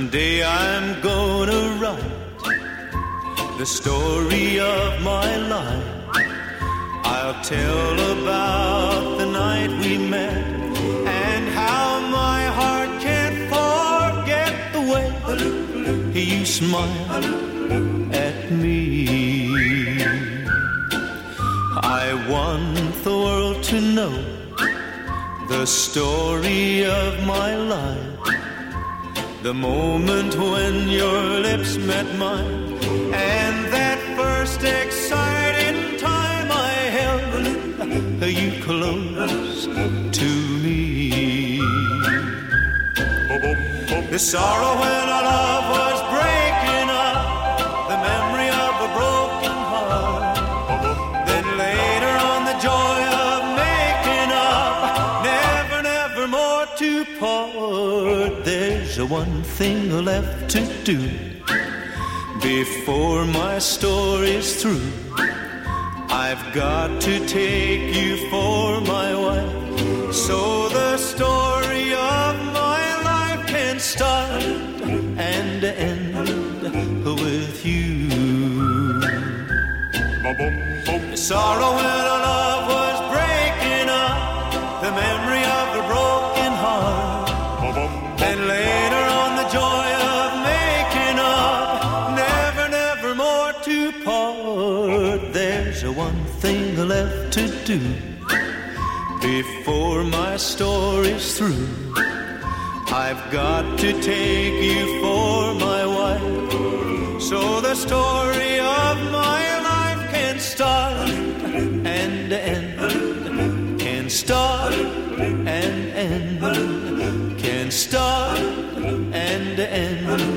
Someday I'm gonna write the story of my life. I'll tell about the night we met and how my heart can't forget the way you smiled at me. I want the world to know the story of my life, the moment when your lips met mine, and that first exciting time I held you close to me. The sorrow when our love was breaking up, the memory of a broken heart, then later on the joy of making up, never, never more to part. There's one thing left to do before my story's through. I've got to take you for my wife, so the story of my life can start and end with you. The sorrow when our love was breaking up, the memory of a broken heart, then later on the joy of making up, never, never more to part. There's one thing left to do before my story's through. I've got to take you for my wife, so the story of my life can start and end, can start and end, can start and end.